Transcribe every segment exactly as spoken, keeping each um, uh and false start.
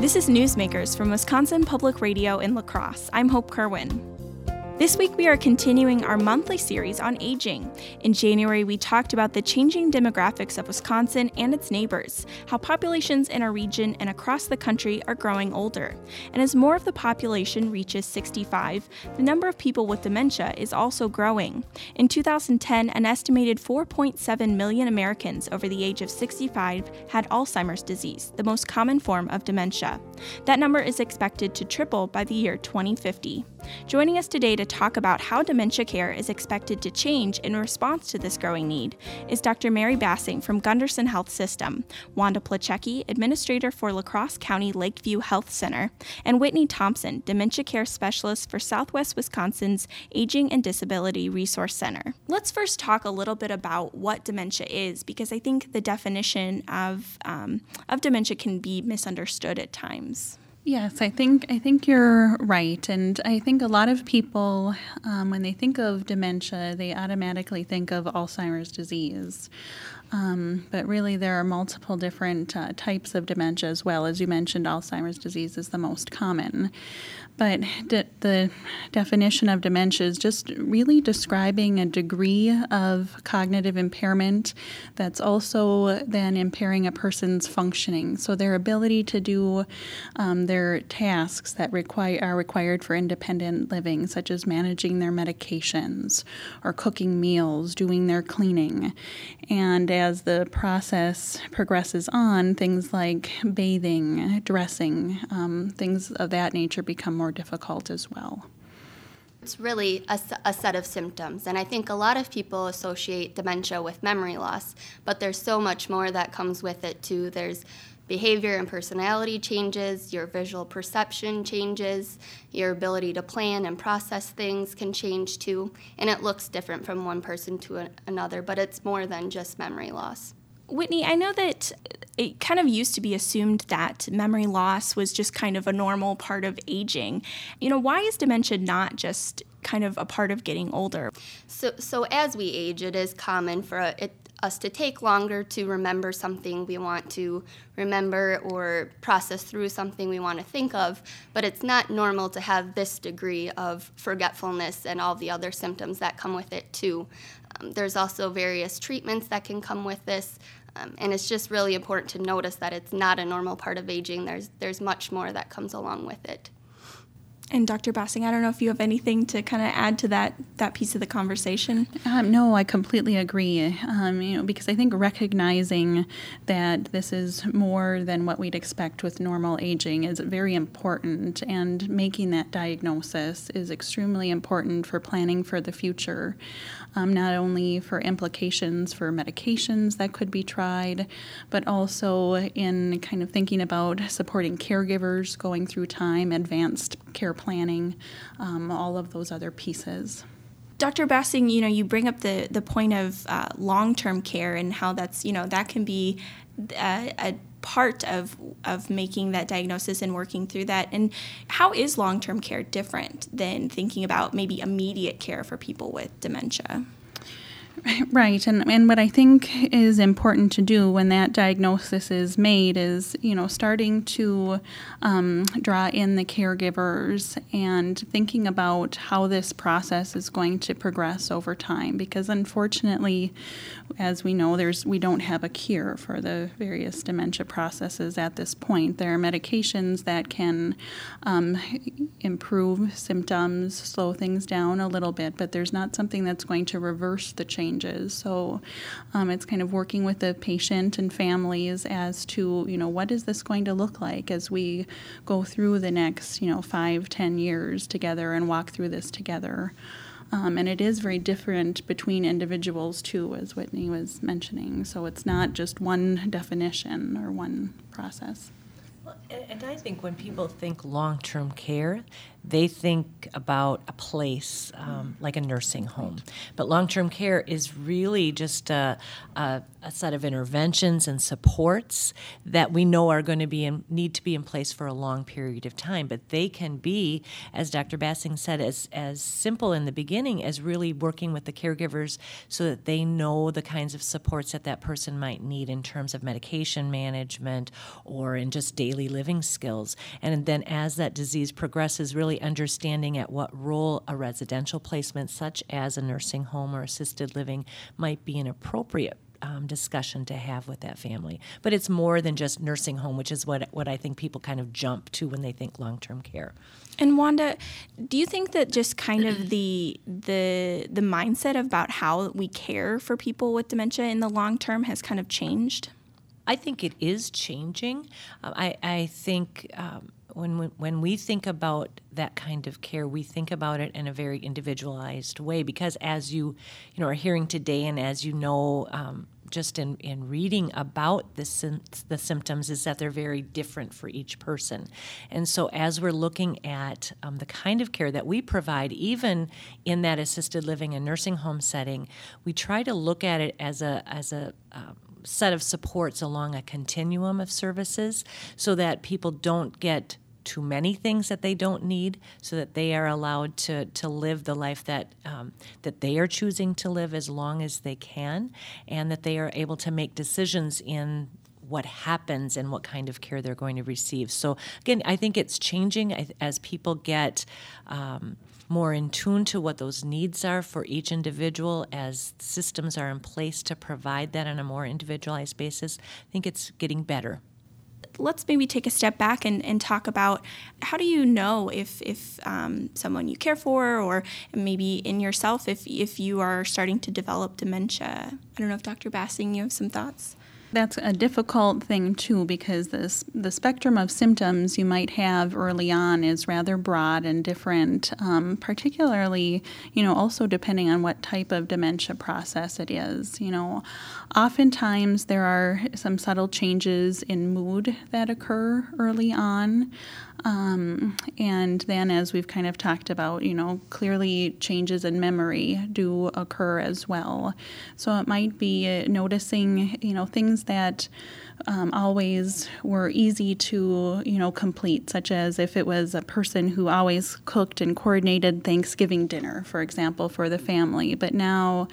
This is Newsmakers from Wisconsin Public Radio in La Crosse. I'm Hope Kerwin. This week we are continuing our monthly series on aging. In January, we talked about the changing demographics of Wisconsin and its neighbors, how populations in our region and across the country are growing older. And as more of the population reaches sixty-five, the number of people with dementia is also growing. In two thousand ten, an estimated four point seven million Americans over the age of sixty-five had Alzheimer's disease, the most common form of dementia. That number is expected to triple by the year twenty fifty. Joining us today to talk about how dementia care is expected to change in response to this growing need is Doctor Mary Bassing from Gunderson Health System, Wanda Placecki, Administrator for La Crosse County Lakeview Health Center, and Whitney Thompson, Dementia Care Specialist for Southwest Wisconsin's Aging and Disability Resource Center. Let's first talk a little bit about what dementia is, because I think the definition of, um, of dementia can be misunderstood at times. Yes, I think I think you're right, and I think a lot of people, um, when they think of dementia, they automatically think of Alzheimer's disease. Um, but really, there are multiple different uh, types of dementia as well. As you mentioned, Alzheimer's disease is the most common. But de- the definition of dementia is just really describing a degree of cognitive impairment that's also then impairing a person's functioning. So their ability to do um, their tasks that require are required for independent living, such as managing their medications or cooking meals, doing their cleaning. And as the process progresses on, things like bathing, dressing, um, things of that nature become more difficult as well. It's really a, a set of symptoms, and I think a lot of people associate dementia with memory loss, but there's so much more that comes with it too. There's behavior and personality changes, your visual perception changes, your ability to plan and process things can change too, and it looks different from one person to a, another, but it's more than just memory loss. Whitney, I know that it kind of used to be assumed that memory loss was just kind of a normal part of aging. You know, why is dementia not just kind of a part of getting older? So, so as we age, it is common for it, us to take longer to remember something we want to remember or process through something we want to think of, but it's not normal to have this degree of forgetfulness and all the other symptoms that come with it too. Um, there's also various treatments that can come with this. Um, and it's just really important to notice that it's not a normal part of aging. There's there's much more that comes along with it. And Doctor Bassing, I don't know if you have anything to kind of add to that that piece of the conversation. Um, no, I completely agree. Um, you know, because I think recognizing that this is more than what we'd expect with normal aging is very important, and making that diagnosis is extremely important for planning for the future. Um, not only for implications for medications that could be tried, but also in kind of thinking about supporting caregivers going through time, advanced care planning, um, all of those other pieces. Doctor Bassing, you know, you bring up the, the point of uh, long-term care and how that's, you know, that can be a, a part of of making that diagnosis and working through that. And how is long-term care different than thinking about maybe immediate care for people with dementia? Right, and and what I think is important to do when that diagnosis is made is, you know, starting to um, draw in the caregivers and thinking about how this process is going to progress over time. Because unfortunately, as we know, there's we don't have a cure for the various dementia processes at this point. There are medications that can um, improve symptoms, slow things down a little bit, but there's not something that's going to reverse the change. So um, it's kind of working with the patient and families as to, you know, what is this going to look like as we go through the next, you know, five, ten years together and walk through this together. Um, and it is very different between individuals, too, as Whitney was mentioning. So it's not just one definition or one process. And I think when people think long-term care, they think about a place um, like a nursing home. But long-term care is really just a, a, a set of interventions and supports that we know are going to be in, need to be in place for a long period of time. But they can be, as Doctor Bassing said, as, as simple in the beginning as really working with the caregivers so that they know the kinds of supports that that person might need in terms of medication management or in just daily living skills. And then as that disease progresses, really understanding at what role a residential placement such as a nursing home or assisted living might be an appropriate um, discussion to have with that family. But it's more than just nursing home, which is what what I think people kind of jump to when they think long-term care. And Wanda, do you think that just kind of the the the mindset about how we care for people with dementia in the long term has kind of changed? I think it is changing. Uh, I, I think um, when, when when we think about that kind of care, we think about it in a very individualized way because as you you know are hearing today and as you know um, just in, in reading about the, sim- the symptoms is that they're very different for each person. And so as we're looking at um, the kind of care that we provide, even in that assisted living and nursing home setting, we try to look at it as a as a um, set of supports along a continuum of services so that people don't get too many things that they don't need, so that they are allowed to, to live the life that um, that they are choosing to live as long as they can, and that they are able to make decisions in what happens and what kind of care they're going to receive. So again, I think it's changing as people get um, more in tune to what those needs are for each individual, as systems are in place to provide that on a more individualized basis. I think it's getting better. Let's maybe take a step back and, and talk about how do you know if if um, someone you care for or maybe in yourself if if you are starting to develop dementia. I don't know if Doctor Bassing, you have some thoughts? That's a difficult thing, too, because this, the spectrum of symptoms you might have early on is rather broad and different, um, particularly, you know, also depending on what type of dementia process it is. You know, oftentimes there are some subtle changes in mood that occur early on. Um, and then, as we've kind of talked about, you know, clearly changes in memory do occur as well. So it might be noticing, you know, things that um, always were easy to, you know, complete, such as if it was a person who always cooked and coordinated Thanksgiving dinner, for example, for the family. But now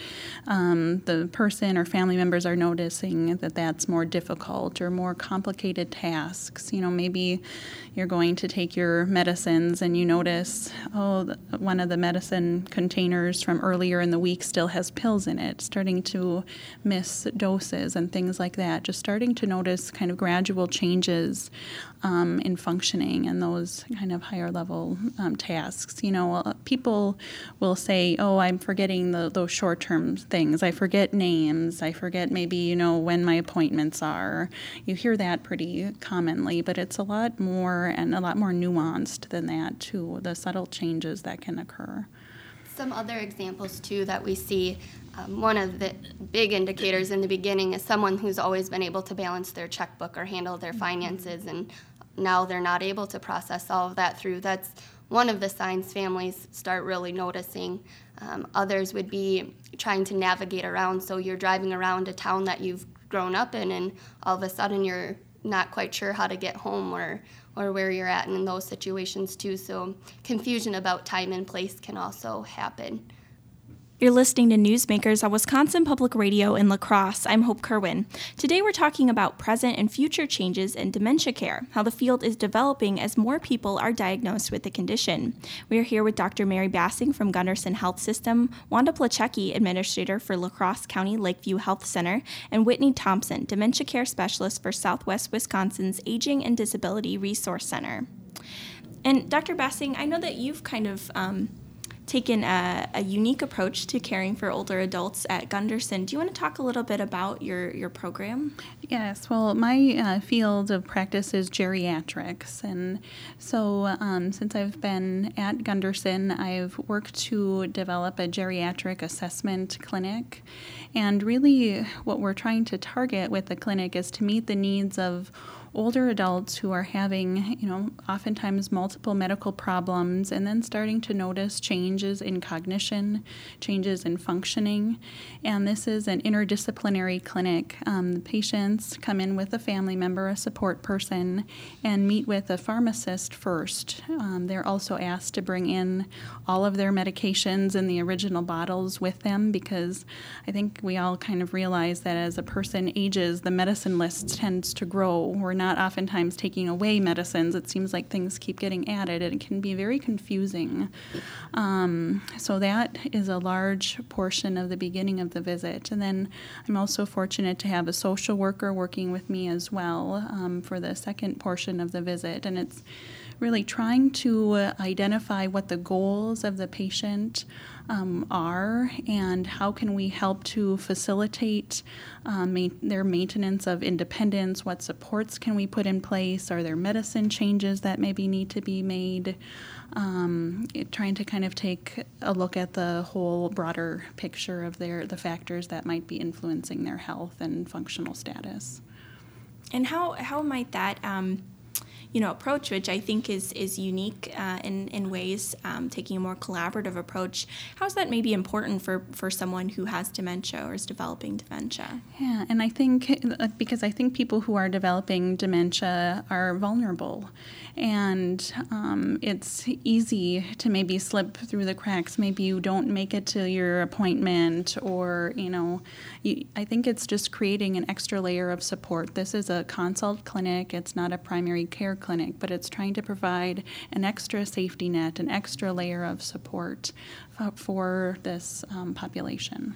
um, the person or family members are noticing that that's more difficult or more complicated tasks. You know, maybe you're going to take your medicines and you notice, oh, the, one of the medicine containers from earlier in the week still has pills in it, starting to miss doses and things like that, just starting to notice kind of gradual changes um, in functioning and those kind of higher level um, tasks. You know, uh, people will say, oh, I'm forgetting the, those short-term things. I forget names. I forget maybe, you know, when my appointments are. You hear that pretty commonly, but it's a lot more and a lot more nuanced than that, too, the subtle changes that can occur. Some other examples, too, that we see, um, one of the big indicators in the beginning is someone who's always been able to balance their checkbook or handle their finances, and now they're not able to process all of that through. That's one of the signs families start really noticing. Um, others would be trying to navigate around, so you're driving around a town that you've grown up in, and all of a sudden you're not quite sure how to get home or or where you're at, and in those situations too. So confusion about time and place can also happen. You're listening to Newsmakers on Wisconsin Public Radio in La Crosse. I'm Hope Kerwin. Today we're talking about present and future changes in dementia care, how the field is developing as more people are diagnosed with the condition. We are here with Doctor Mary Bassing from Gunderson Health System, Wanda Plachecki, Administrator for La Crosse County Lakeview Health Center, and Whitney Thompson, Dementia Care Specialist for Southwest Wisconsin's Aging and Disability Resource Center. And Doctor Bassing, I know that you've kind of um, taken a, a unique approach to caring for older adults at Gunderson. Do you want to talk a little bit about your, your program? Yes, well, my uh, field of practice is geriatrics, and so um, since I've been at Gunderson, I've worked to develop a geriatric assessment clinic, and really what we're trying to target with the clinic is to meet the needs of older adults who are having, you know, oftentimes multiple medical problems and then starting to notice changes in cognition, changes in functioning. And this is an interdisciplinary clinic. Um, the patients come in with a family member, a support person, and meet with a pharmacist first. Um, they're also asked to bring in all of their medications in the original bottles with them, because I think we all kind of realize that as a person ages, the medicine list tends to grow. We're not oftentimes taking away medicines. It seems like things keep getting added, and it can be very confusing. Um, so that is a large portion of the beginning of the visit. And then I'm also fortunate to have a social worker working with me as well um, for the second portion of the visit. And it's really trying to uh, identify what the goals of the patient um, are and how can we help to facilitate um, ma- their maintenance of independence, what supports can we put in place, are there medicine changes that maybe need to be made, um, it, trying to kind of take a look at the whole broader picture of their the factors that might be influencing their health and functional status. And how, how might that um you know, approach, which I think is is unique uh, in in ways, um, taking a more collaborative approach. How is that maybe important for, for someone who has dementia or is developing dementia? Yeah, and I think because I think people who are developing dementia are vulnerable, and um, it's easy to maybe slip through the cracks. Maybe you don't make it to your appointment, or you know, you, I think it's just creating an extra layer of support. This is a consult clinic. It's not a primary care clinic, but it's trying to provide an extra safety net, an extra layer of support f- for this um, population.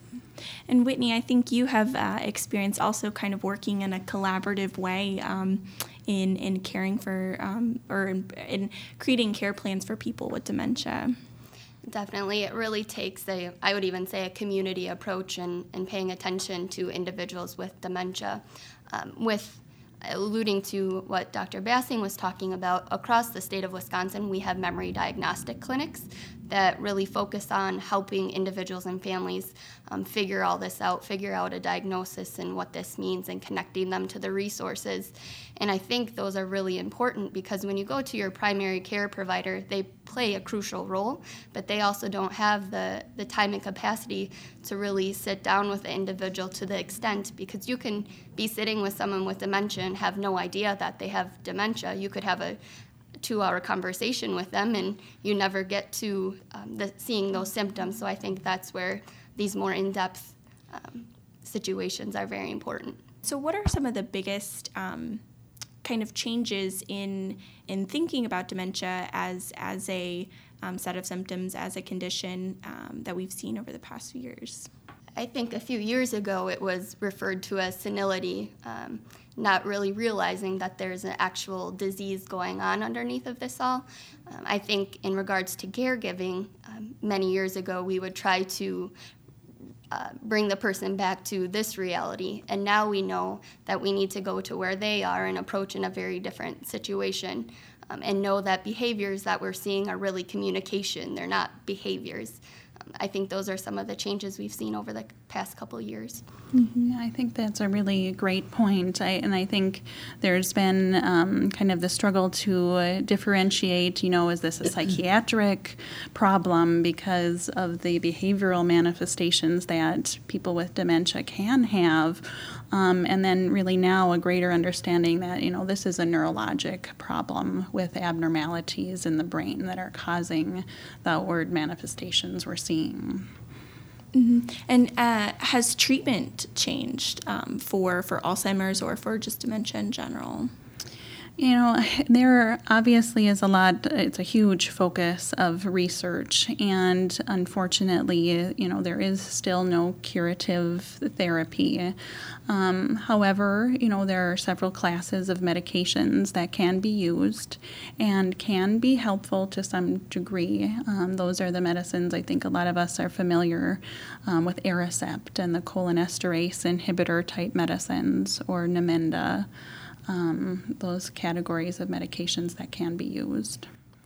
And Whitney, I think you have uh, experience also kind of working in a collaborative way um, in in caring for um, or in, in creating care plans for people with dementia. Definitely. It really takes a, I would even say, a community approach and, and paying attention to individuals with dementia. Um, with alluding to what Doctor Bassing was talking about, across the state of Wisconsin, we have memory diagnostic clinics that really focus on helping individuals and families um, figure all this out, figure out a diagnosis and what this means, and connecting them to the resources. And I think those are really important, because when you go to your primary care provider, they play a crucial role, but they also don't have the, the time and capacity to really sit down with the individual to the extent, because you can be sitting with someone with dementia and have no idea that they have dementia. You could have a two-hour conversation with them, and you never get to um, the, seeing those symptoms. So I think that's where these more in-depth um, situations are very important. So what are some of the biggest um, kind of changes in in thinking about dementia as as a um, set of symptoms, as a condition um, that we've seen over the past few years? I think a few years ago it was referred to as senility, um, not really realizing that there's an actual disease going on underneath of this all. Um, I think in regards to caregiving, um, many years ago we would try to uh, bring the person back to this reality, and now we know that we need to go to where they are and approach in a very different situation, um, and know that behaviors that we're seeing are really communication, they're not behaviors. I think those are some of the changes we've seen over the past couple of years. Mm-hmm. I think that's a really great point. I, and I think there's been um, kind of the struggle to uh, differentiate, you know, is this a psychiatric problem because of the behavioral manifestations that people with dementia can have? Um, and then really now a greater understanding that, you know, this is a neurologic problem with abnormalities in the brain that are causing the outward manifestations we're seeing. Mm-hmm. And uh, has treatment changed um, for, for Alzheimer's or for just dementia in general? You know, there obviously is a lot, it's a huge focus of research, and unfortunately, you know, there is still no curative therapy. Um, however, you know, there are several classes of medications that can be used and can be helpful to some degree. Um, those are the medicines I think a lot of us are familiar um, with, Aricept and the cholinesterase inhibitor type medicines, or Namenda. Um, those categories of medications that can be used.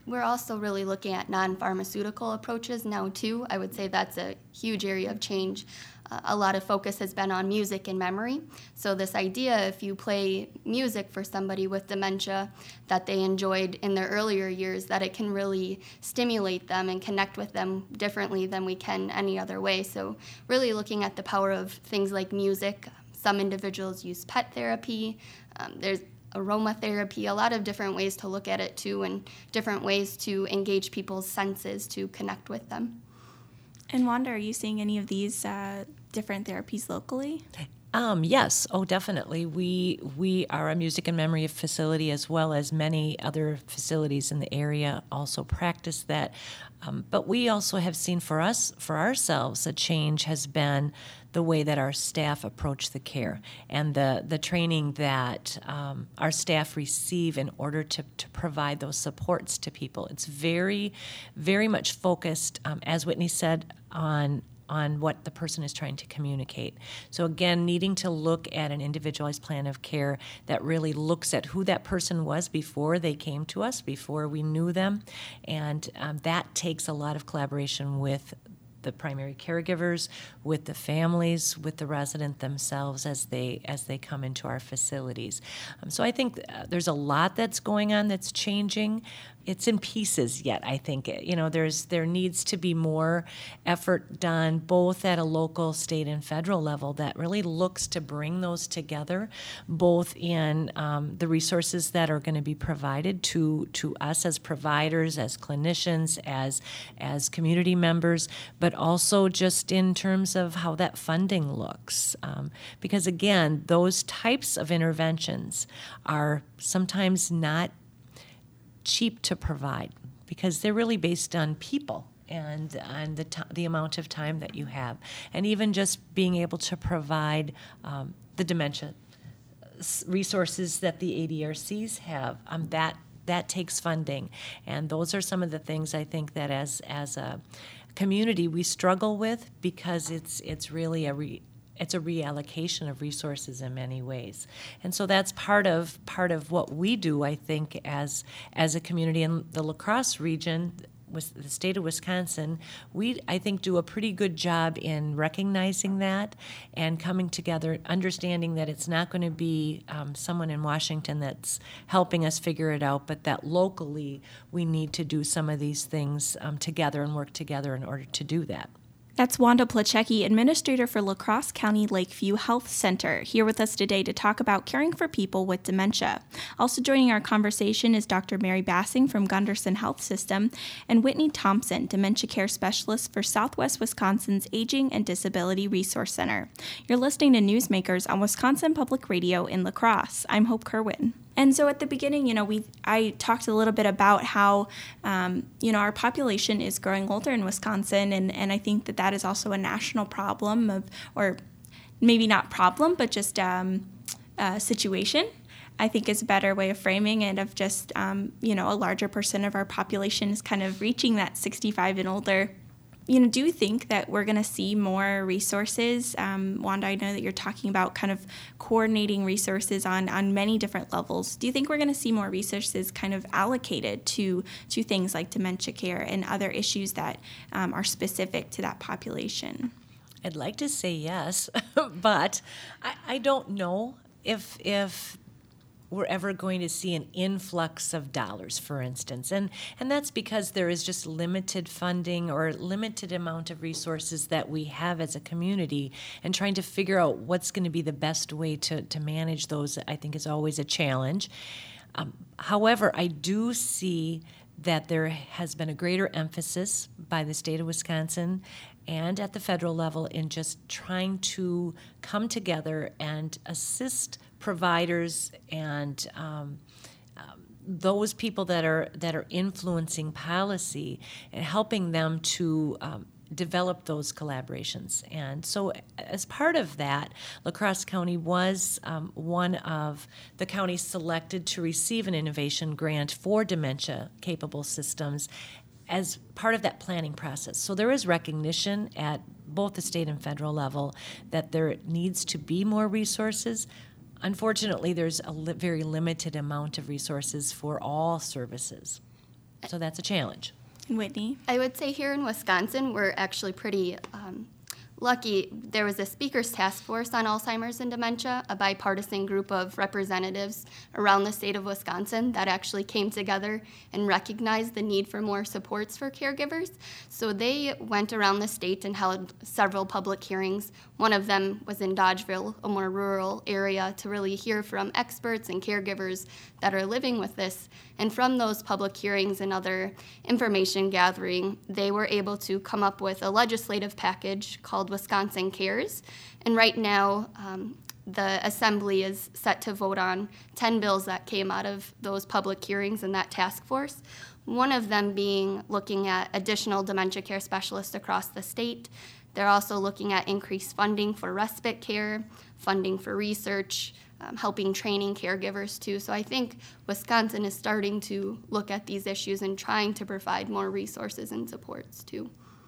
We're also really looking at non-pharmaceutical approaches now too. I would say that's a huge area of change. Uh, a lot of focus has been on music and memory. So this idea, if you play music for somebody with dementia that they enjoyed in their earlier years, that it can really stimulate them and connect with them differently than we can any other way. So really looking at the power of things like music. Some individuals use pet therapy. Um, there's aromatherapy, a lot of different ways to look at it too, and different ways to engage people's senses to connect with them. And Wanda, are you seeing any of these uh, different therapies locally? Um, yes, oh, definitely. We we are a music and memory facility, as well as many other facilities in the area also practice that. Um, but we also have seen for us, for ourselves, a change has been the way that our staff approach the care and the, the training that um, our staff receive in order to, to provide those supports to people. It's very, very much focused, um, as Whitney said, on on what the person is trying to communicate. So again, needing to look at an individualized plan of care that really looks at who that person was before they came to us, before we knew them, and um, that takes a lot of collaboration with the primary caregivers, with the families, with the resident themselves as they as they come into our facilities. Um, so I think uh, there's a lot that's going on that's changing. It's in pieces yet, I think. You know, there's there needs to be more effort done both at a local, state, and federal level that really looks to bring those together, both in um, the resources that are going to be provided to to us as providers, as clinicians, as as community members, but also just in terms of how that funding looks. Um, because again, those types of interventions are sometimes not cheap to provide because they're really based on people and on the t- the amount of time that you have, and even just being able to provide um, the dementia resources that the A D R Cs have. Um, that that takes funding, and those are some of the things I think that as as a community we struggle with because it's it's really a re- It's a reallocation of resources in many ways, and so that's part of part of what we do. I think as as a community in the La Crosse region, with the state of Wisconsin, we I think do a pretty good job in recognizing that and coming together, understanding that it's not going to be um, someone in Washington that's helping us figure it out, but that locally we need to do some of these things um, together and work together in order to do that. That's Wanda Placecki, Administrator for La Crosse County Lakeview Health Center, here with us today to talk about caring for people with dementia. Also joining our conversation is Doctor Mary Bassing from Gunderson Health System and Whitney Thompson, Dementia Care Specialist for Southwest Wisconsin's Aging and Disability Resource Center. You're listening to Newsmakers on Wisconsin Public Radio in La Crosse. I'm Hope Kerwin. And so at the beginning, you know, we I talked a little bit about how, um, you know, our population is growing older in Wisconsin, and, and I think that that is also a national problem of, or maybe not problem, but just um, a situation, I think is a better way of framing it, of just, um, you know, a larger percent of our population is kind of reaching that sixty-five and older. You know, do you think that we're going to see more resources? Um, Wanda, I know that you're talking about kind of coordinating resources on, on many different levels. Do you think we're going to see more resources kind of allocated to to things like dementia care and other issues that um, are specific to that population? I'd like to say yes, but I, I don't know if if we're ever going to see an influx of dollars, for instance. And and that's because there is just limited funding or limited amount of resources that we have as a community, and trying to figure out what's going to be the best way to, to manage those, I think, is always a challenge. Um, however, I do see that there has been a greater emphasis by the state of Wisconsin and at the federal level in just trying to come together and assist providers and um, um, those people that are that are influencing policy and helping them to um, develop those collaborations. And so as part of that, La Crosse County was um, one of the counties selected to receive an innovation grant for dementia-capable systems as part of that planning process. So there is recognition at both the state and federal level that there needs to be more resources. Unfortunately, there's a li- very limited amount of resources for all services. So that's a challenge. Whitney? I would say here in Wisconsin, we're actually pretty um, lucky. There was a speakers task force on Alzheimer's and dementia, a bipartisan group of representatives around the state of Wisconsin that actually came together and recognized the need for more supports for caregivers. So they went around the state and held several public hearings. One of them was in Dodgeville, a more rural area, to really hear from experts and caregivers that are living with this. And from those public hearings and other information gathering, they were able to come up with a legislative package called Wisconsin Cares. And right now, um, the Assembly is set to vote on ten bills that came out of those public hearings and that task force. One of them being looking at additional dementia care specialists across the state. They're also looking at increased funding for respite care, funding for research, um, helping training caregivers too. So I think Wisconsin is starting to look at these issues and trying to provide more resources and supports too.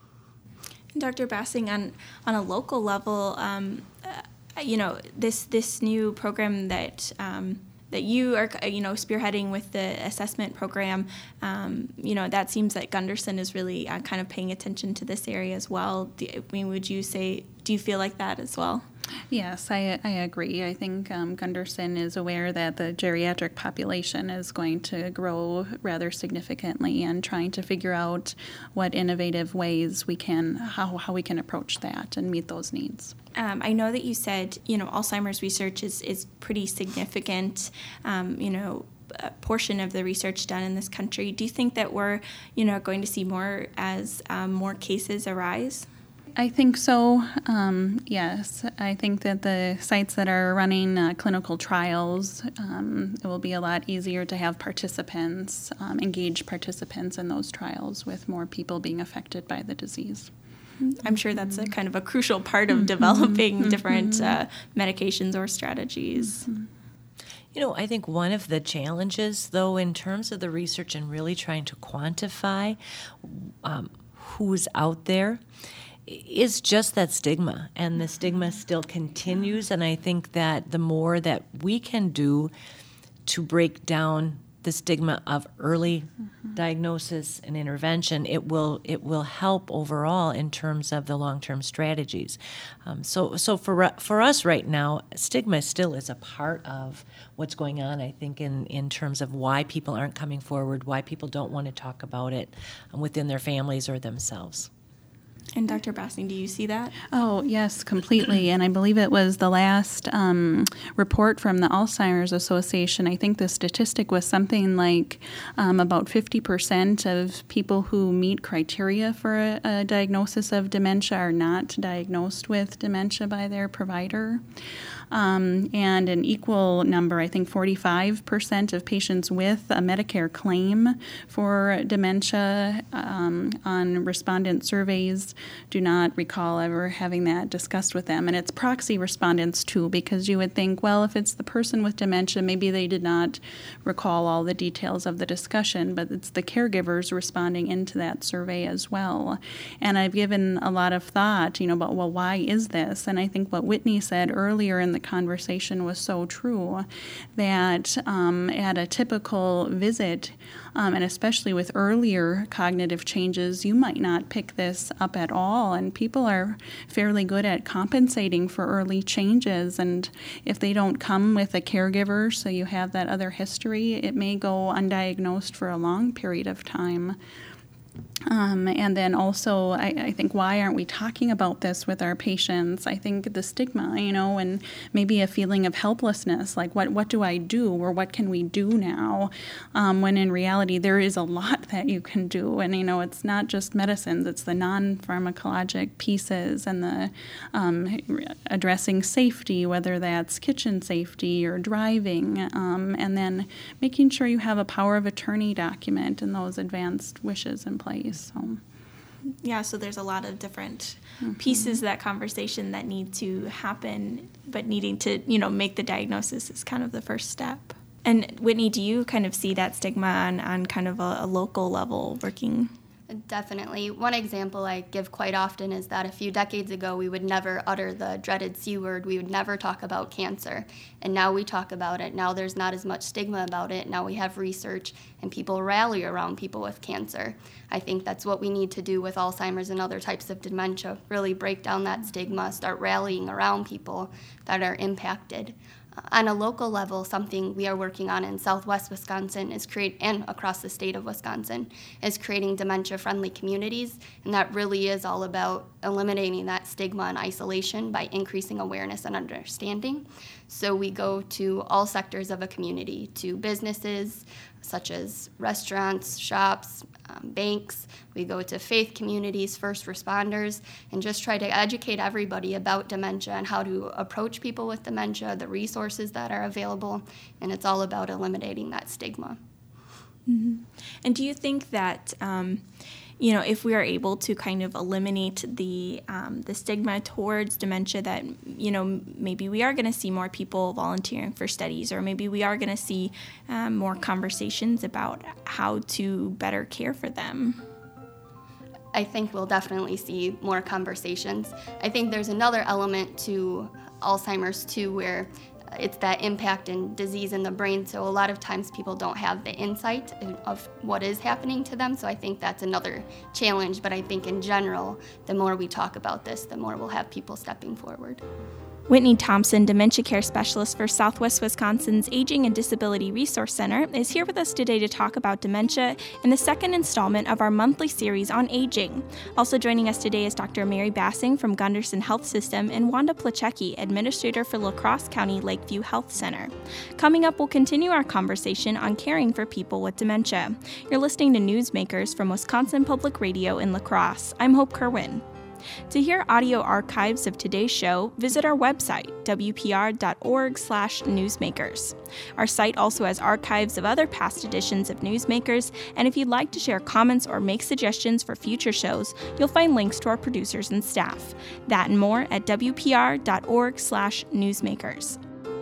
Doctor Bassing, on, on a local level, um, uh, you know, this this new program that um, that you are, you know, spearheading with the assessment program, um, you know, that seems that Gunderson is really uh, kind of paying attention to this area as well. Do, I mean, would you say, do you feel like that as well? Yes, I, I agree. I think um, Gunderson is aware that the geriatric population is going to grow rather significantly, and trying to figure out what innovative ways we can, how, how we can approach that and meet those needs. Um, I know that you said, you know, Alzheimer's research is, is pretty significant, um, you know, a portion of the research done in this country. Do you think that we're, you know, going to see more as um, more cases arise? I think so, um, yes. I think that the sites that are running uh, clinical trials, um, it will be a lot easier to have participants, um, engaged participants in those trials, with more people being affected by the disease. I'm sure that's a kind of a crucial part of developing mm-hmm. different uh, medications or strategies. Mm-hmm. You know, I think one of the challenges, though, in terms of the research and really trying to quantify um, who's out there, is just that stigma, and the stigma still continues. And I think that the more that we can do to break down the stigma of early mm-hmm. diagnosis and intervention, it will it will help overall in terms of the long-term strategies. Um, so so for for us right now, stigma still is a part of what's going on, I think, in, in terms of why people aren't coming forward, why people don't want to talk about it within their families or themselves. And Doctor Bassing, do you see that? Oh, yes, completely. And I believe it was the last um, report from the Alzheimer's Association. I think the statistic was something like um, about fifty percent of people who meet criteria for a, a diagnosis of dementia are not diagnosed with dementia by their provider. Um, and an equal number, I think forty-five percent of patients with a Medicare claim for dementia um, on respondent surveys do not recall ever having that discussed with them. And it's proxy respondents too, because you would think, well, if it's the person with dementia, maybe they did not recall all the details of the discussion, but it's the caregivers responding into that survey as well. And I've given a lot of thought, you know, about, well, why is this? And I think what Whitney said earlier in the conversation was so true, that um, at a typical visit, um, and especially with earlier cognitive changes, you might not pick this up at all, and people are fairly good at compensating for early changes, and if they don't come with a caregiver, so you have that other history, it may go undiagnosed for a long period of time. Um, and then also, I, I think, why aren't we talking about this with our patients? I think the stigma, you know, and maybe a feeling of helplessness, like what, what do I do, or what can we do now? Um, when in reality, there is a lot that you can do. And, you know, it's not just medicines, it's the non-pharmacologic pieces and the um, addressing safety, whether that's kitchen safety or driving, um, and then making sure you have a power of attorney document and those advanced wishes in place. So. Yeah, so there's a lot of different mm-hmm. pieces of that conversation that need to happen, but needing to, you know, make the diagnosis is kind of the first step. And Whitney, do you kind of see that stigma on, on kind of a, a local level working? Definitely. One example I give quite often is that a few decades ago, we would never utter the dreaded C word. We would never talk about cancer. And now we talk about it. Now there's not as much stigma about it. Now we have research and people rally around people with cancer. I think that's what we need to do with Alzheimer's and other types of dementia, really break down that stigma, start rallying around people that are impacted. On a local level, something we are working on in Southwest Wisconsin is create, and across the state of Wisconsin, is creating dementia-friendly communities, and that really is all about eliminating that stigma and isolation by increasing awareness and understanding. So we go to all sectors of a community, to businesses such as restaurants, shops, um, banks. We go to faith communities, first responders, and just try to educate everybody about dementia and how to approach people with dementia, the resources that are available, and it's all about eliminating that stigma. Mm-hmm. And do you think that, um, you know, if we are able to kind of eliminate the um, the stigma towards dementia, that, you know, maybe we are going to see more people volunteering for studies, or maybe we are going to see um, more conversations about how to better care for them? I think we'll definitely see more conversations. I think there's another element to Alzheimer's too, where it's that impact and disease in the brain, so a lot of times people don't have the insight of what is happening to them, so I think that's another challenge, but I think in general, the more we talk about this, the more we'll have people stepping forward. Whitney Thompson, Dementia Care Specialist for Southwest Wisconsin's Aging and Disability Resource Center, is here with us today to talk about dementia in the second installment of our monthly series on aging. Also joining us today is Doctor Mary Bassing from Gunderson Health System and Wanda Plachecki, Administrator for La Crosse County Lakeview Health Center. Coming up, we'll continue our conversation on caring for people with dementia. You're listening to Newsmakers from Wisconsin Public Radio in La Crosse. I'm Hope Kerwin. To hear audio archives of today's show, visit our website, w p r dot org slash newsmakers. Our site also has archives of other past editions of Newsmakers, and if you'd like to share comments or make suggestions for future shows, you'll find links to our producers and staff. That and more at w p r dot org slash newsmakers.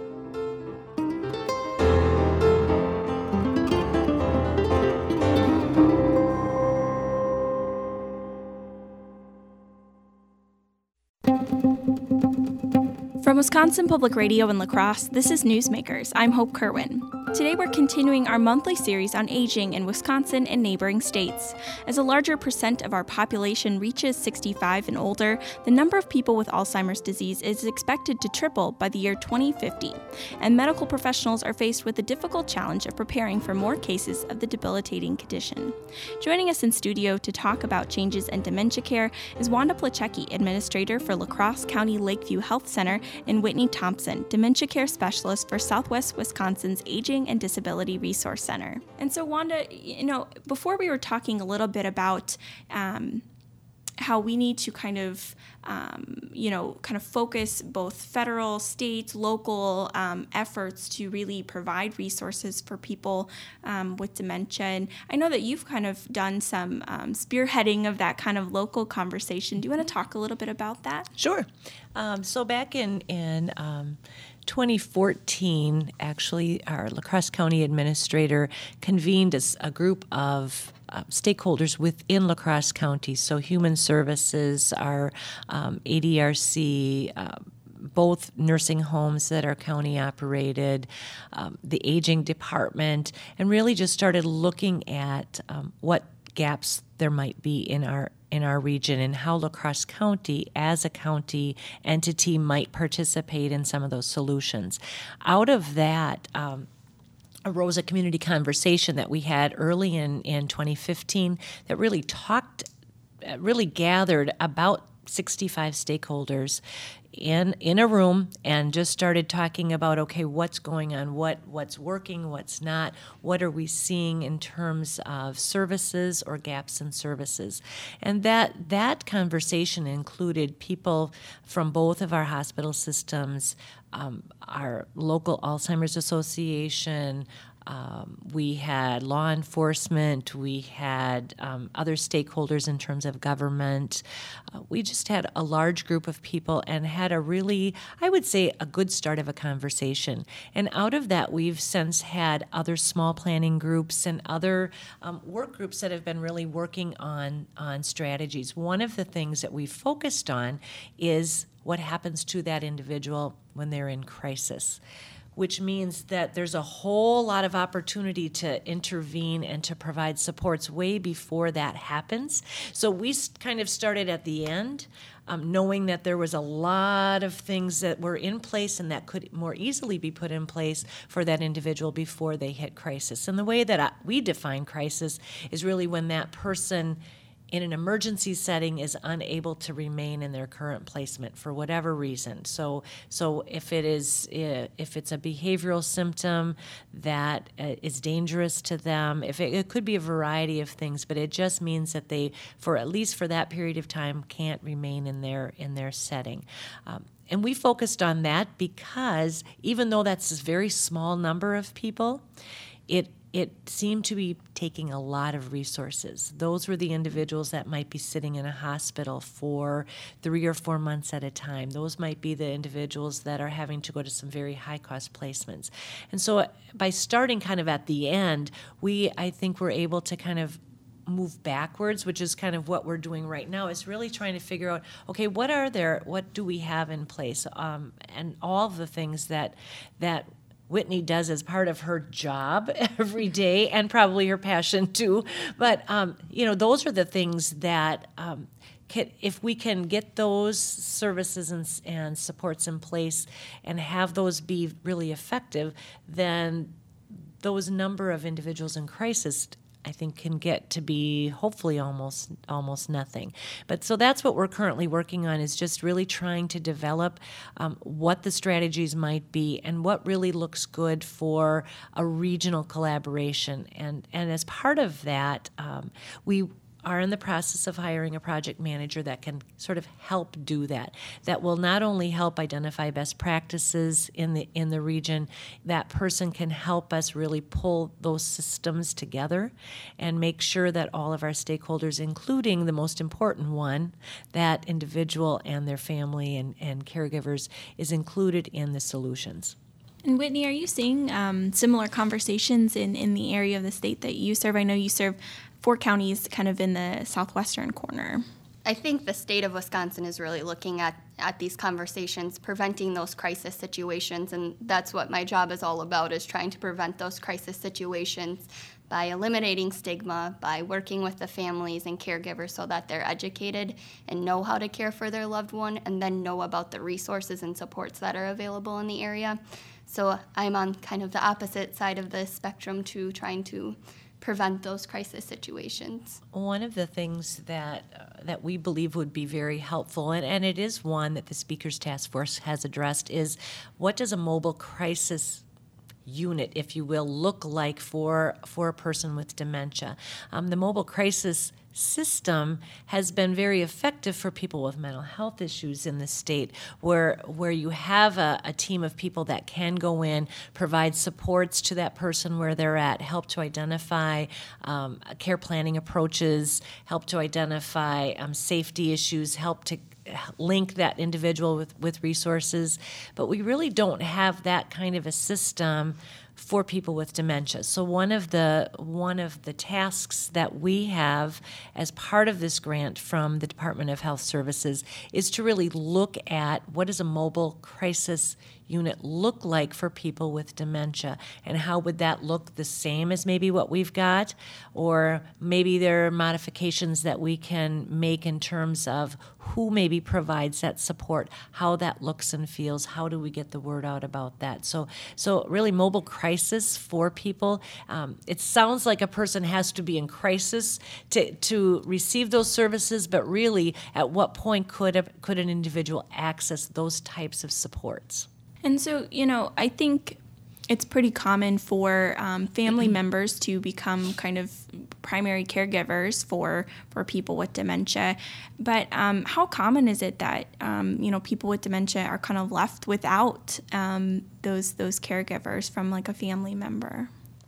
From Wisconsin Public Radio in La Crosse, this is Newsmakers. I'm Hope Kerwin. Today we're continuing our monthly series on aging in Wisconsin and neighboring states. As a larger percent of our population reaches sixty-five and older, the number of people with Alzheimer's disease is expected to triple by the year twenty fifty, and medical professionals are faced with the difficult challenge of preparing for more cases of the debilitating condition. Joining us in studio to talk about changes in dementia care is Wanda Plachecki, Administrator for La Crosse County Lakeview Health Center, and Whitney Thompson, Dementia Care Specialist for Southwest Wisconsin's Aging and Disability Resource Center. And so, Wanda, you know, before we were talking a little bit about um, how we need to kind of, um, you know, kind of focus both federal, state, local um, efforts to really provide resources for people um, with dementia. And I know that you've kind of done some um, spearheading of that kind of local conversation. Do you want to talk a little bit about that? Sure. Um, so back in, in um, twenty fourteen, actually, our La Crosse County Administrator convened a, a group of Uh, stakeholders within La Crosse County, so Human Services, our um, A D R C, uh, both nursing homes that are county operated, um, the aging department, and really just started looking at um, what gaps there might be in our in our region and how La Crosse County as a county entity might participate in some of those solutions. Out of that, um, arose a community conversation that we had early in, in twenty fifteen that really talked, really gathered about sixty-five stakeholders in in a room and just started talking about, okay, what's going on, what what's working, what's not, what are we seeing in terms of services or gaps in services. And that that conversation included people from both of our hospital systems, um, our local Alzheimer's Association, Um, we had law enforcement, we had um, other stakeholders in terms of government. Uh, we just had a large group of people and had a really, I would say, a good start of a conversation. And out of that, we've since had other small planning groups and other um, work groups that have been really working on, on strategies. One of the things that we focused on is what happens to that individual when they're in crisis, which means that there's a whole lot of opportunity to intervene and to provide supports way before that happens. So we kind of started at the end, um, knowing that there was a lot of things that were in place and that could more easily be put in place for that individual before they hit crisis. And the way that I, we define crisis is really when that person in an emergency setting is unable to remain in their current placement for whatever reason. So, so if it is, if it's a behavioral symptom that is dangerous to them, if it, it could be a variety of things, but it just means that they, for at least for that period of time, can't remain in their in their setting. Um, and we focused on that because even though that's a very small number of people, it It seemed to be taking a lot of resources. Those were the individuals that might be sitting in a hospital for three or four months at a time. Those might be the individuals that are having to go to some very high-cost placements. And so by starting kind of at the end, we, I think, were able to kind of move backwards, which is kind of what we're doing right now, is really trying to figure out, okay, what are there, what do we have in place? Um, and all of the things that that Whitney does as part of her job every day, and probably her passion too. But um, you know, those are the things that um, can, if we can get those services and, and supports in place and have those be really effective, then those number of individuals in crisis, I think, can get to be hopefully almost almost nothing. But so that's what we're currently working on, is just really trying to develop um, what the strategies might be and what really looks good for a regional collaboration. And, and as part of that, um, we are in the process of hiring a project manager that can sort of help do that. That will not only help identify best practices in the in the region, that person can help us really pull those systems together and make sure that all of our stakeholders, including the most important one, that individual and their family and, and caregivers, is included in the solutions. And Whitney, are you seeing um, similar conversations in, in the area of the state that you serve? I know you serve four counties kind of in the southwestern corner. I think the state of Wisconsin is really looking at, at these conversations, preventing those crisis situations, and that's what my job is all about, is trying to prevent those crisis situations by eliminating stigma, by working with the families and caregivers so that they're educated and know how to care for their loved one, and then know about the resources and supports that are available in the area. So I'm on kind of the opposite side of the spectrum to trying to prevent those crisis situations. One of the things that uh, that we believe would be very helpful, and, and it is one that the Speaker's Task Force has addressed, is what does a mobile crisis unit, if you will, look like for for a person with dementia? Um, the mobile crisis system has been very effective for people with mental health issues in the state, where where you have a, a team of people that can go in, provide supports to that person where they're at, help to identify um, care planning approaches, help to identify um, safety issues, help to link that individual with, with resources. But we really don't have that kind of a system for people with dementia. So one of the one of the tasks that we have as part of this grant from the Department of Health Services is to really look at what does a mobile crisis unit look like for people with dementia, and how would that look the same as maybe what we've got, or maybe there are modifications that we can make in terms of who maybe provides that support, how that looks and feels, how do we get the word out about that. So so really mobile crisis for people, um, it sounds like a person has to be in crisis to, to receive those services, but really at what point could a, could an individual access those types of supports? And so, you know, I think it's pretty common for um, family members to become kind of primary caregivers for, for people with dementia. But um, how common is it that, um, you know, people with dementia are kind of left without um, those those caregivers from like a family member?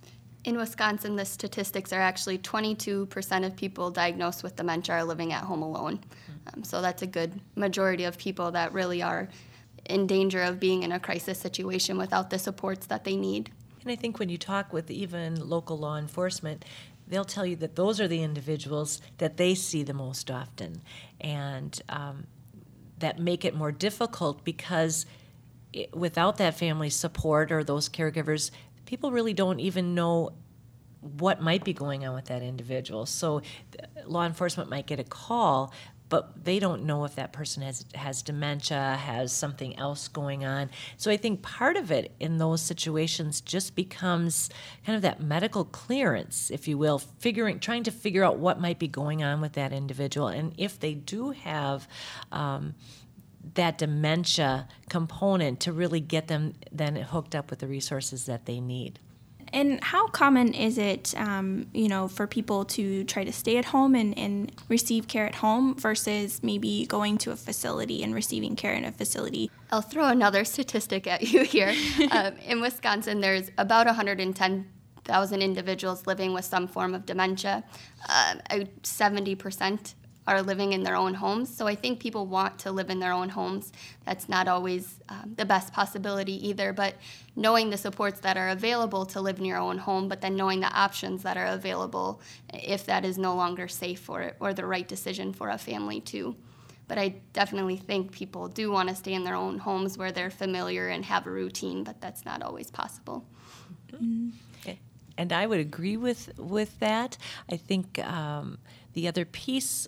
In Wisconsin, the statistics are actually twenty-two percent of people diagnosed with dementia are living at home alone. Um, so that's a good majority of people that really are in danger of being in a crisis situation without the supports that they need. And I think when you talk with even local law enforcement, they'll tell you that those are the individuals that they see the most often, and um, that make it more difficult because it, without that family support or those caregivers, people really don't even know what might be going on with that individual. So law enforcement might get a call, but they don't know if that person has has dementia, has something else going on. So I think part of it in those situations just becomes kind of that medical clearance, if you will, figuring, trying to figure out what might be going on with that individual, and if they do have um, that dementia component, to really get them then hooked up with the resources that they need. And how common is it, um, you know, for people to try to stay at home and, and receive care at home versus maybe going to a facility and receiving care in a facility? I'll throw another statistic at you here. um, in Wisconsin, there's about one hundred ten thousand individuals living with some form of dementia. Uh, seventy percent are living in their own homes. So I think people want to live in their own homes. That's not always um, the best possibility either, but knowing the supports that are available to live in your own home, but then knowing the options that are available if that is no longer safe for it or the right decision for a family too. But I definitely think people do want to stay in their own homes where they're familiar and have a routine, but that's not always possible. Mm-hmm. And I would agree with, with that. I think um, the other piece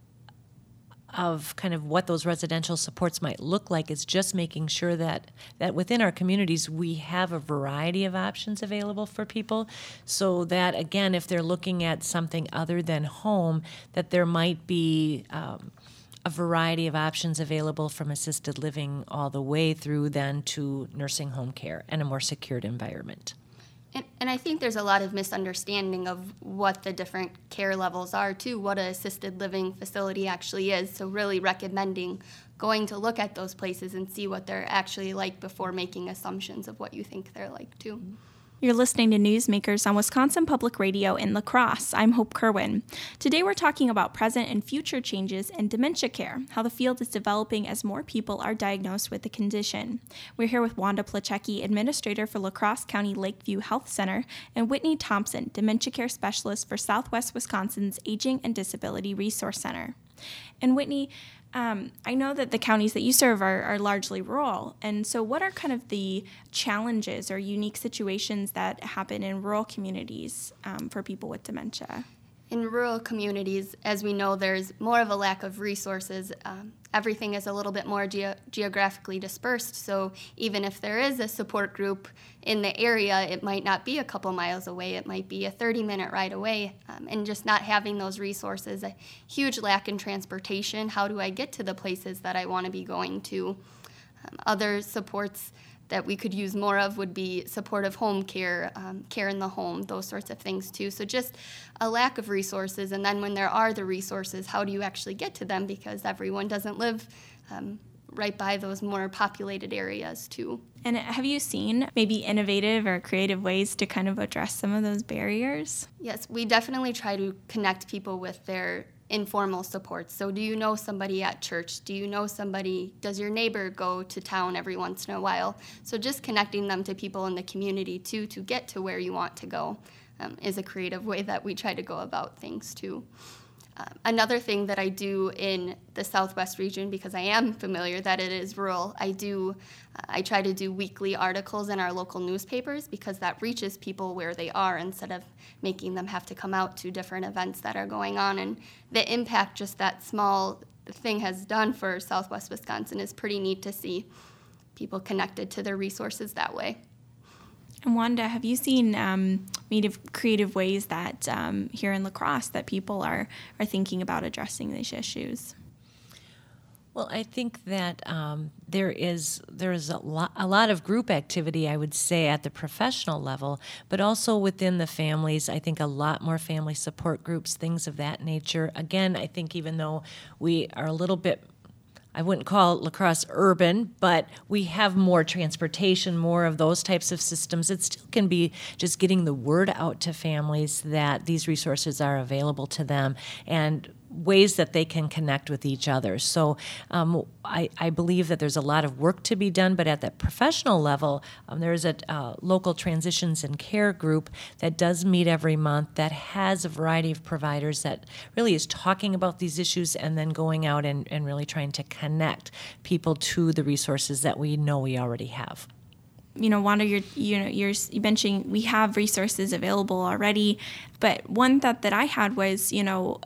of kind of what those residential supports might look like is just making sure that, that within our communities we have a variety of options available for people, so that, again, if they're looking at something other than home, that there might be um, a variety of options available, from assisted living all the way through then to nursing home care and a more secured environment. And, and I think there's a lot of misunderstanding of what the different care levels are, too, what an assisted living facility actually is. So really recommending going to look at those places and see what they're actually like before making assumptions of what you think they're like, too. You're listening to Newsmakers on Wisconsin Public Radio in La Crosse. I'm Hope Kerwin. Today we're talking about present and future changes in dementia care, how the field is developing as more people are diagnosed with the condition. We're here with Wanda Plachecki, Administrator for La Crosse County Lakeview Health Center, and Whitney Thompson, Dementia Care Specialist for Southwest Wisconsin's Aging and Disability Resource Center. And Whitney, Um, I know that the counties that you serve are, are largely rural, and so what are kind of the challenges or unique situations that happen in rural communities um, for people with dementia? In rural communities, as we know, there's more of a lack of resources. Um, everything is a little bit more ge- geographically dispersed, so even if there is a support group in the area, it might not be a couple miles away. It might be a thirty-minute ride away, um, and just not having those resources, a huge lack in transportation. How do I get to the places that I want to be going to? Um, other supports that we could use more of would be supportive home care, um, care in the home, those sorts of things too. So just a lack of resources, and then when there are the resources, how do you actually get to them? Because everyone doesn't live um, right by those more populated areas too. And have you seen maybe innovative or creative ways to kind of address some of those barriers? Yes, we definitely try to connect people with their informal supports. So do you know somebody at church? Do you know somebody, does your neighbor go to town every once in a while? So just connecting them to people in the community too, to get to where you want to go, um, is a creative way that we try to go about things too. Uh, another thing that I do in the Southwest region, because I am familiar that it is rural, I do, uh, I try to do weekly articles in our local newspapers, because that reaches people where they are instead of making them have to come out to different events that are going on. And the impact just that small thing has done for Southwest Wisconsin is pretty neat to see people connected to their resources that way. And Wanda, have you seen um, creative ways that um, here in La Crosse that people are, are thinking about addressing these issues? Well, I think that um, there is there is a lot, a lot of group activity, I would say, at the professional level, but also within the families. I think a lot more family support groups, things of that nature. Again, I think even though we are a little bit, I wouldn't call La Crosse urban, but we have more transportation, more of those types of systems. It still can be just getting the word out to families that these resources are available to them and ways that they can connect with each other. So um, I, I believe that there's a lot of work to be done, but at the professional level, um, there's a uh, local transitions and care group that does meet every month that has a variety of providers that really is talking about these issues and then going out and, and really trying to connect people to the resources that we know we already have. You know, Wanda, you're, you know, you're you mentioning we have resources available already, but one thought that I had was, you know,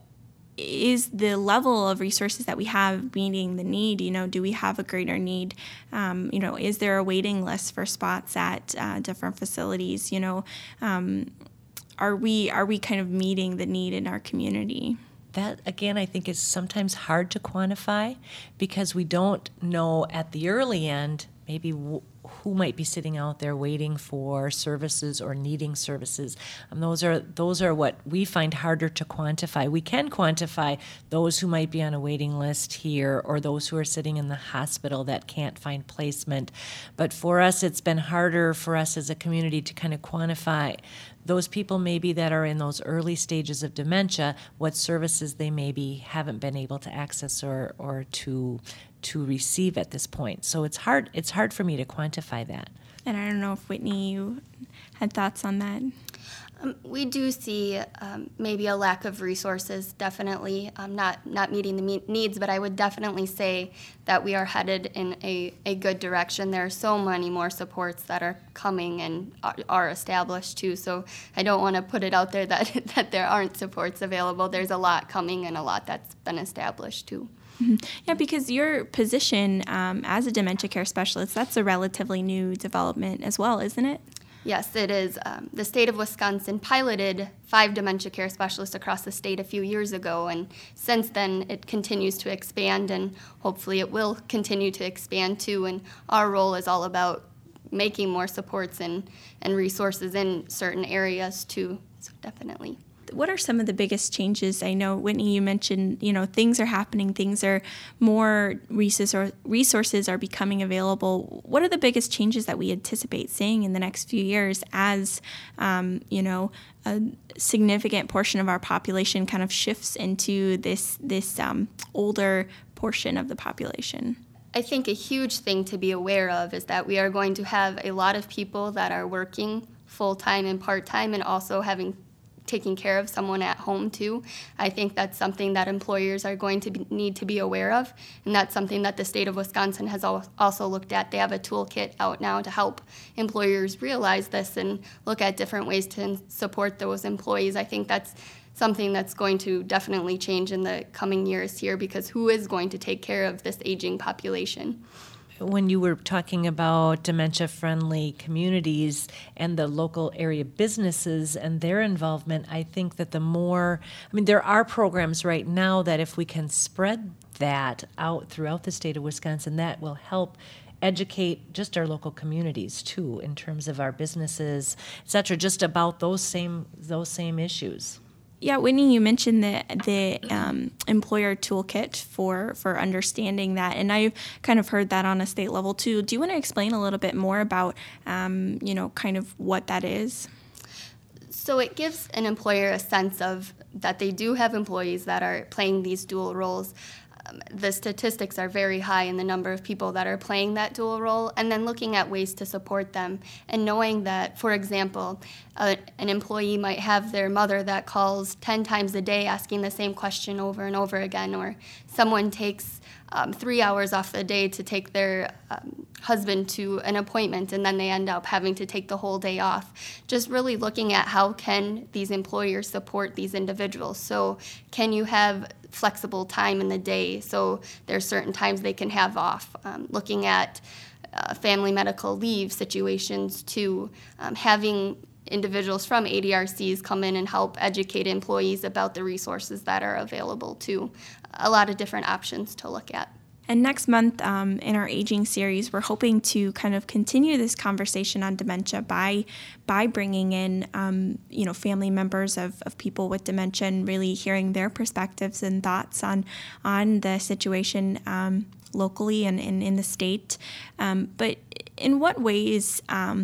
is the level of resources that we have meeting the need? You know, do we have a greater need? Um, you know, is there a waiting list for spots at uh, different facilities? You know, um, are we are we kind of meeting the need in our community? That, again, I think is sometimes hard to quantify because we don't know at the early end maybe w- who might be sitting out there waiting for services or needing services. Um, those are those are what we find harder to quantify. We can quantify those who might be on a waiting list here or those who are sitting in the hospital that can't find placement. But for us, it's been harder for us as a community to kind of quantify those people maybe that are in those early stages of dementia, what services they maybe haven't been able to access or, or to to receive at this point. So it's hard it's hard for me to quantify that. And I don't know if Whitney, you had thoughts on that. Um, we do see um, maybe a lack of resources, definitely, um, not not meeting the me- needs, but I would definitely say that we are headed in a, a good direction. There are so many more supports that are coming and are, are established too, so I don't want to put it out there that, that there aren't supports available. There's a lot coming and a lot that's been established too. Mm-hmm. Yeah, because your position um, as a dementia care specialist, that's a relatively new development as well, isn't it? Yes, it is. Um, the state of Wisconsin piloted five dementia care specialists across the state a few years ago, and since then it continues to expand, and hopefully it will continue to expand too. And our role is all about making more supports and, and resources in certain areas too, so definitely. What are some of the biggest changes? I know, Whitney, you mentioned, you know, things are happening, things are more resources resources are becoming available. What are the biggest changes that we anticipate seeing in the next few years as, um, you know, a significant portion of our population kind of shifts into this, this um, older portion of the population? I think a huge thing to be aware of is that we are going to have a lot of people that are working full-time and part-time and also having taking care of someone at home too. I think that's something that employers are going to be, need to be aware of, and that's something that the state of Wisconsin has al- also looked at. They have a toolkit out now to help employers realize this and look at different ways to support those employees. I think that's something that's going to definitely change in the coming years here, because who is going to take care of this aging population? When you were talking about dementia-friendly communities and the local area businesses and their involvement, I think that the more, I mean, there are programs right now that if we can spread that out throughout the state of Wisconsin, that will help educate just our local communities too, in terms of our businesses, et cetera, just about those same those same issues. Yeah, Whitney, you mentioned the the um, employer toolkit for, for understanding that, and I've kind of heard that on a state level too. Do you want to explain a little bit more about, um, you know, kind of what that is? So it gives an employer a sense of that they do have employees that are playing these dual roles. Um, the statistics are very high in the number of people that are playing that dual role, and then looking at ways to support them and knowing that, for example, uh, an employee might have their mother that calls ten times a day asking the same question over and over again, or someone takes um, three hours off the day to take their um, husband to an appointment, and then they end up having to take the whole day off. Just really looking at how can these employers support these individuals. So can you have flexible time in the day, so there's certain times they can have off. Um, looking at uh, family medical leave situations too, um, having individuals from A D R Cs come in and help educate employees about the resources that are available too. A lot of different options to look at. And next month um, in our aging series, we're hoping to kind of continue this conversation on dementia by by bringing in, um, you know, family members of, of people with dementia and really hearing their perspectives and thoughts on on the situation. Um, locally and, and in the state. Um, but in what ways um,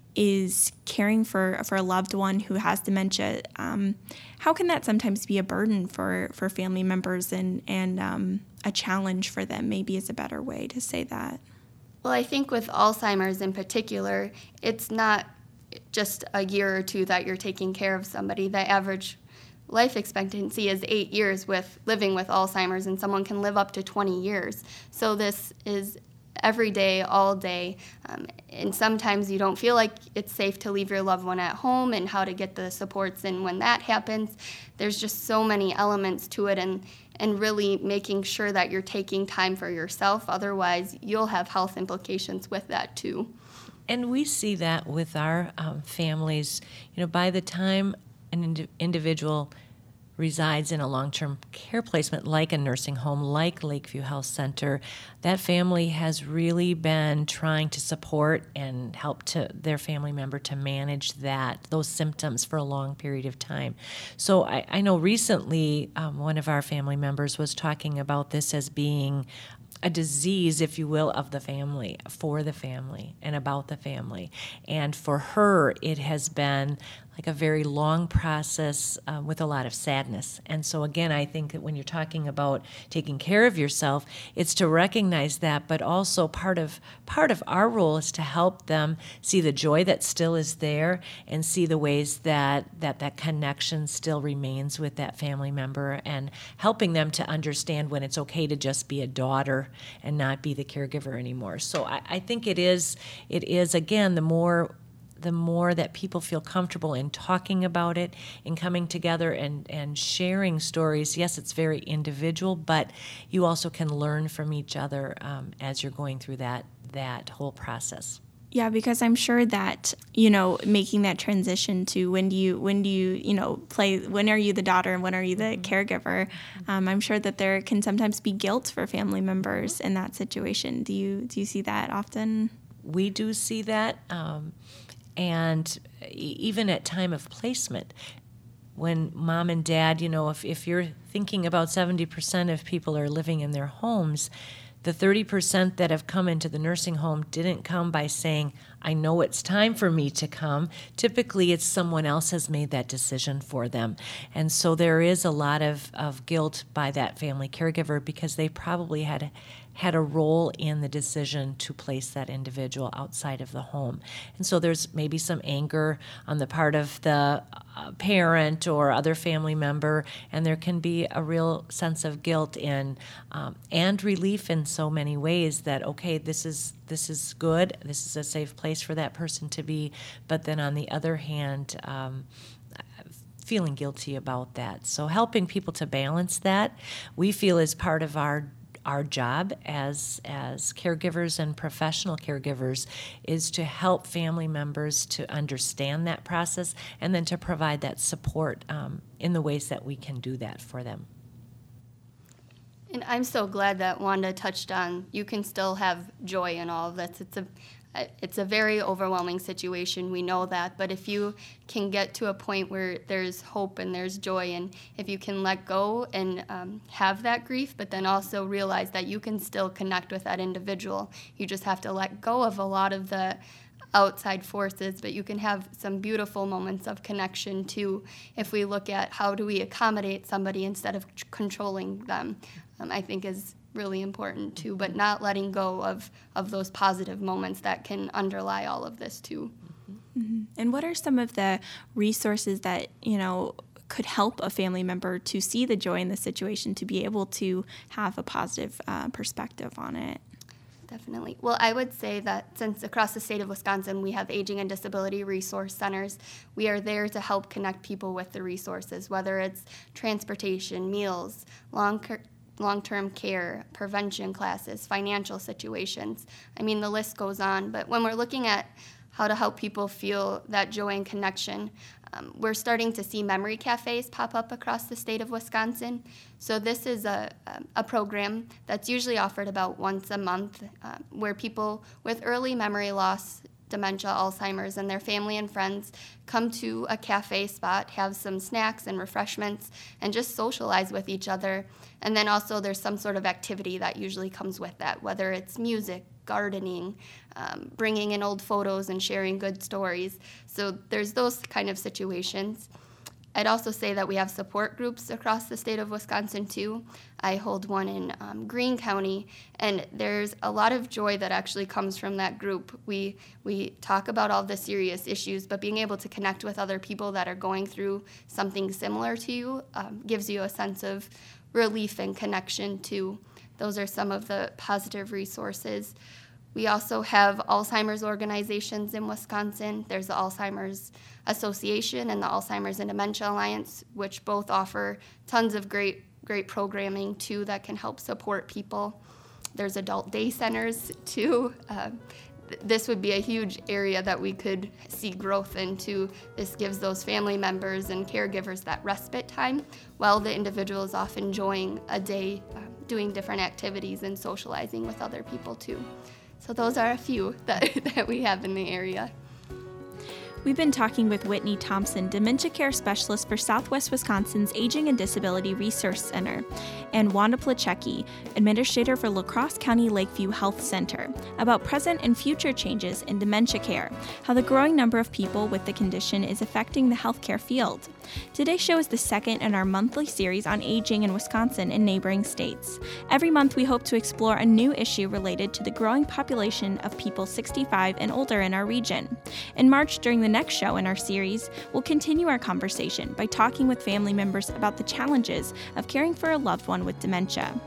is caring for, for a loved one who has dementia, um, how can that sometimes be a burden for, for family members and, and um, a challenge for them, maybe is a better way to say that? Well, I think with Alzheimer's in particular, it's not just a year or two that you're taking care of somebody. The average life expectancy is eight years with living with Alzheimer's, and someone can live up to twenty years. So this is every day, all day, um, and sometimes you don't feel like it's safe to leave your loved one at home, and how to get the supports in when that happens. There's just so many elements to it, and and really making sure that you're taking time for yourself. Otherwise, you'll have health implications with that too. And we see that with our um, families. You know, by the time an ind- individual resides in a long-term care placement like a nursing home, like Lakeview Health Center, that family has really been trying to support and help to their family member to manage that, those symptoms for a long period of time. So I, I know recently um, one of our family members was talking about this as being a disease, if you will, of the family, for the family, and about the family. And for her, it has been like a very long process uh, with a lot of sadness. And so again, I think that when you're talking about taking care of yourself, it's to recognize that, but also part of part of our role is to help them see the joy that still is there, and see the ways that that, that connection still remains with that family member, and helping them to understand when it's okay to just be a daughter and not be the caregiver anymore. So I, I think it is it is again the more the more that people feel comfortable in talking about it, in coming together and, and sharing stories. Yes, it's very individual, but you also can learn from each other um, as you're going through that that whole process. Yeah, because I'm sure that, you know, making that transition to when do you, when do you, you know, play, when are you the daughter and when are you the caregiver, um, I'm sure that there can sometimes be guilt for family members in that situation. Do you, do you see that often? We do see that. Um, And even at time of placement, when mom and dad, you know, if, if you're thinking about seventy percent of people are living in their homes, the thirty percent that have come into the nursing home didn't come by saying, I know it's time for me to come. Typically, it's someone else has made that decision for them. And so there is a lot of, of guilt by that family caregiver, because they probably had had a role in the decision to place that individual outside of the home. And so there's maybe some anger on the part of the uh, parent or other family member, and there can be a real sense of guilt in um, and relief in so many ways that, okay, this is this is good, this is a safe place for that person to be, but then on the other hand, um, feeling guilty about that. So helping people to balance that, we feel, is part of our Our job as as caregivers and professional caregivers, is to help family members to understand that process, and then to provide that support um, in the ways that we can do that for them. And I'm so glad that Wanda touched on you can still have joy in all of this. It's a It's a very overwhelming situation, we know that, but if you can get to a point where there's hope and there's joy, and if you can let go and um, have that grief, but then also realize that you can still connect with that individual. You just have to let go of a lot of the outside forces, but you can have some beautiful moments of connection too if we look at how do we accommodate somebody instead of controlling them, um, I think is really important too, but not letting go of, of those positive moments that can underlie all of this too. Mm-hmm. And what are some of the resources that, you know, could help a family member to see the joy in the situation, to be able to have a positive uh, perspective on it? Definitely. Well, I would say that since across the state of Wisconsin we have Aging and Disability Resource Centers, we are there to help connect people with the resources, whether it's transportation, meals, long long-term care, prevention classes, financial situations. I mean, the list goes on. But when we're looking at how to help people feel that joy and connection, um, we're starting to see memory cafes pop up across the state of Wisconsin. So this is a, a program that's usually offered about once a month, uh, where people with early memory loss dementia, Alzheimer's, and their family and friends come to a cafe spot, have some snacks and refreshments, and just socialize with each other. And then also there's some sort of activity that usually comes with that, whether it's music, gardening, um, bringing in old photos and sharing good stories. So there's those kind of situations. I'd also say that we have support groups across the state of Wisconsin too. I hold one in um, Greene County, and there's a lot of joy that actually comes from that group. We we talk about all the serious issues, but being able to connect with other people that are going through something similar to you um, gives you a sense of relief and connection too. Those are some of the positive resources. We also have Alzheimer's organizations in Wisconsin. There's the Alzheimer's Association and the Alzheimer's and Dementia Alliance, which both offer tons of great, great programming, too, that can help support people. There's adult day centers, too. Uh, th- this would be a huge area that we could see growth into. This gives those family members and caregivers that respite time while the individual is off enjoying a day, uh, doing different activities and socializing with other people, too. So those are a few that, that we have in the area. We've been talking with Whitney Thompson, Dementia Care Specialist for Southwest Wisconsin's Aging and Disability Resource Center, and Wanda Placecki, Administrator for La Crosse County Lakeview Health Center, about present and future changes in dementia care, how the growing number of people with the condition is affecting the healthcare field. Today's show is the second in our monthly series on aging in Wisconsin and neighboring states. Every month we hope to explore a new issue related to the growing population of people sixty-five and older in our region. In March, during the next show in our series, we'll continue our conversation by talking with family members about the challenges of caring for a loved one with dementia.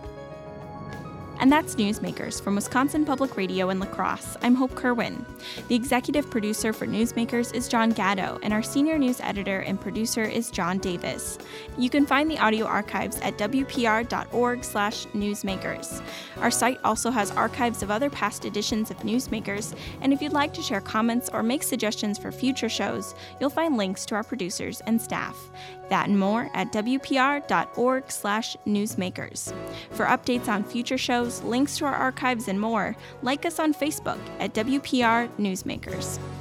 And that's Newsmakers from Wisconsin Public Radio in La Crosse. I'm Hope Kerwin. The executive producer for Newsmakers is John Gatto, and our senior news editor and producer is John Davis. You can find the audio archives at w p r dot org slash newsmakers. Our site also has archives of other past editions of Newsmakers, and if you'd like to share comments or make suggestions for future shows, you'll find links to our producers and staff. That and more at w p r dot org slash newsmakers. For updates on future shows, links to our archives, and more, like us on Facebook at W P R Newsmakers.